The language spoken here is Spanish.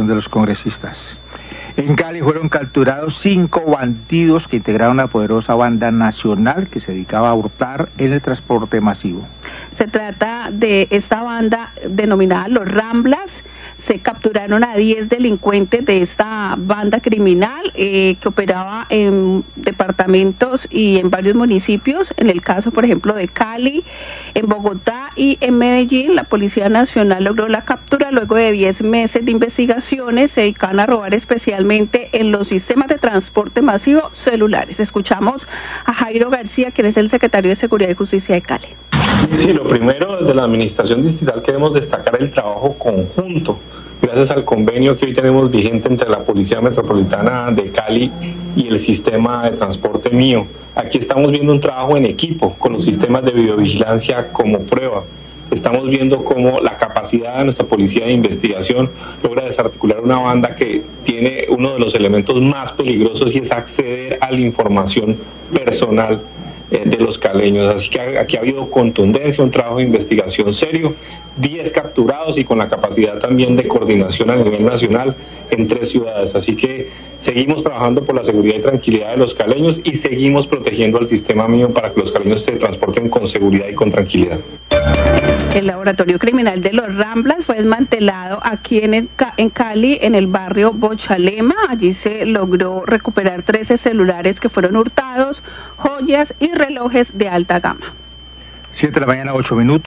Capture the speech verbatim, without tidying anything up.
de los congresistas. En Cali fueron capturados cinco bandidos que integraron una poderosa banda nacional que se dedicaba a hurtar en el transporte masivo. Se trata de esta banda denominada Los Ramblas. Se capturaron a diez delincuentes de esta banda criminal eh, que operaba en departamentos y en varios municipios. En el caso, por ejemplo, de Cali, en Bogotá y en Medellín, la Policía Nacional logró la captura luego de diez meses de investigaciones. Se dedicaban a robar especialmente en los sistemas de transporte masivo celulares. Escuchamos a Jairo García, quien es el secretario de Seguridad y Justicia de Cali. Sí, lo primero, desde la Administración Distrital queremos destacar el trabajo conjunto, gracias al convenio que hoy tenemos vigente entre la Policía Metropolitana de Cali y el sistema de transporte mío. Aquí estamos viendo un trabajo en equipo con los sistemas de videovigilancia como prueba. Estamos viendo cómo la capacidad de nuestra policía de investigación logra desarticular una banda que tiene uno de los elementos más peligrosos y es acceder a la información personal de los caleños. Así que aquí ha habido contundencia, un trabajo de investigación serio, diez capturados y con la capacidad también de coordinación a nivel nacional en tres ciudades. Así que seguimos trabajando por la seguridad y tranquilidad de los caleños y seguimos protegiendo al sistema mío para que los caleños se transporten con seguridad y con tranquilidad. El laboratorio criminal de Los Ramblas fue desmantelado aquí en, el, en Cali, en el barrio Bochalema. Allí se logró recuperar trece celulares que fueron hurtados, joyas y relojes de alta gama. siete de la mañana, ocho minutos.